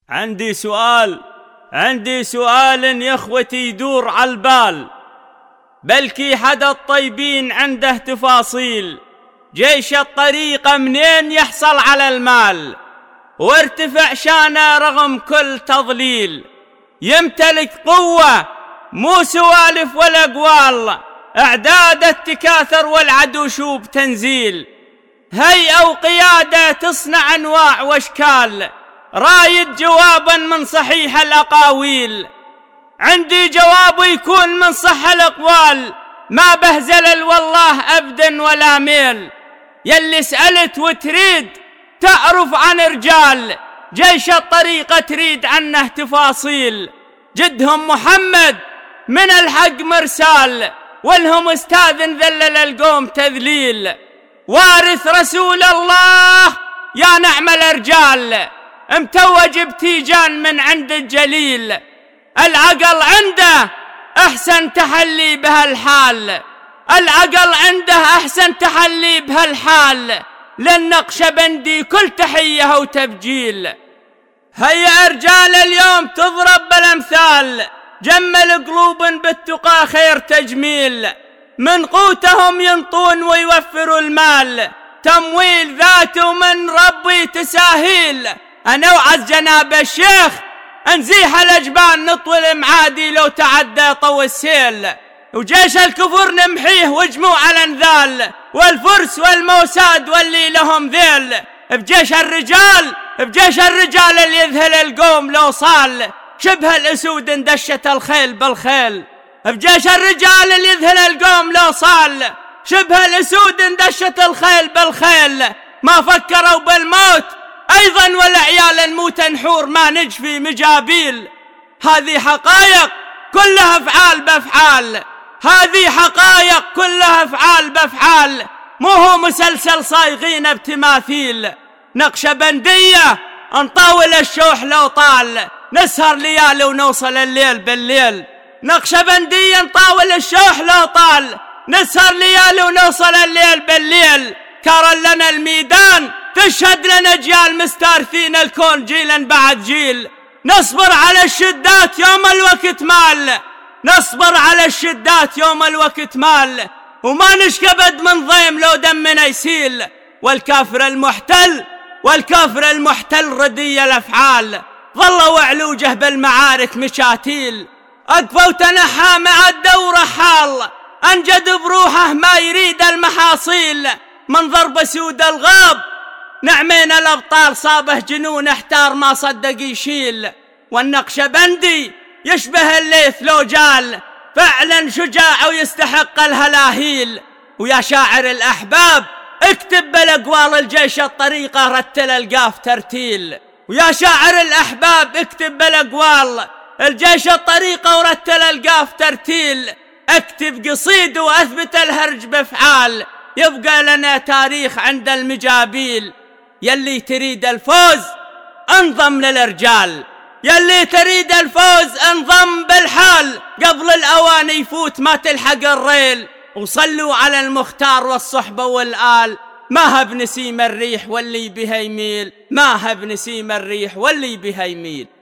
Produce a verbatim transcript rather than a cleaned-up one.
عندي سؤال عندي سؤال يا اخوتي يدور على البال، بلكي حدا الطيبين عنده تفاصيل. جيش الطريقة منين يحصل على المال وارتفع شانه رغم كل تضليل؟ يمتلك قوة مو سوالف ولا قوال، اعداد التكاثر والعدو شوب تنزيل. هيئة وقيادة تصنع انواع واشكال، رايد جوابا من صحيح الاقاويل. عندي جواب يكون من صح الاقوال، ما بهزل والله ابدا ولا ميل. يلي سألت وتريد تعرف عن رجال جيش الطريقة تريد عنه تفاصيل. جدهم محمد من الحق مرسال، والهم استاذ ذلل القوم تذليل. وارث رسول الله يا نعم الرجال، متوج بتيجان من عند الجليل. العقل عنده احسن تحلي بهالحال، العقل عنده احسن تحلي بهالحال. للنقشبندي كل تحية وتبجيل. هيا رجال اليوم تضرب بالامثال، جمل قلوب بالتقى خير تجميل. من قوتهم ينطون ويوفروا المال، تمويل ذاته ومن ربي تساهيل. انا وعز جناب الشيخ نزيح الاجبان نطول معادي لو تعدى طو السيل. وجيش الكفر نمحيه وجموع الانذال، والفرس والموساد واللي لهم ذيل. بجيش الرجال بجيش الرجال اللي يذهل القوم لو صال، شبه الاسود اندشت الخيل بالخيل. بجيش الرجال اللي يذهل القوم لو صال، شبه الاسود اندشت الخيل بالخيل. ما فكروا بالموت ايضا والعيال نموت نحور ما نجفي مجابيل. هذه حقائق كلها افعال بافعال، هذه حقائق كلها افعال بافعال، مو هو مسلسل صايغين بتماثيل. نقشبندية نطاول الشوح لو طال، نسهر ليالي ونوصل الليل بالليل. نقشبندية نطاول الشوح لو طال، نسهر ليالي ونوصل الليل بالليل. كرر لنا الميدان تشهد لنا اجيال مستارثين الكون جيلا بعد جيل. نصبر على الشدات يوم الوقت مال، نصبر على الشدات يوم الوقت مال. وما نشكبد من ضيم لو دمنا يسيل. والكافر المحتل والكافر المحتل ردي الافعال، ظلوا علوجه بالمعارك مشاتيل. اقفى وتنحى مع الدورة حال، انجد بروحه ما يريد المحاصيل. من ضرب سود الغاب نعمين الابطال، صابه جنون احتار ما صدق يشيل. والنقشبندي يشبه الليث لو جال، فعلا شجاع ويستحق الهلاهيل. ويا شاعر الاحباب اكتب بالاقوال الجيش الطريقة رتل القاف ترتيل. ويا شاعر الاحباب اكتب بالاقوال الجيش الطريقة ورتل القاف ترتيل. اكتب قصيد واثبت الهرج بافعال، يبقى لنا تاريخ عند المجابيل. يلي تريد الفوز انضم للرجال، يلي تريد الفوز انضم بالحال. قبل الاوان يفوت ما تلحق الريل، وصلوا على المختار والصحبة والآل. ما هب نسيم الريح واللي بها يميل، ما هب نسيم الريح واللي بها يميل.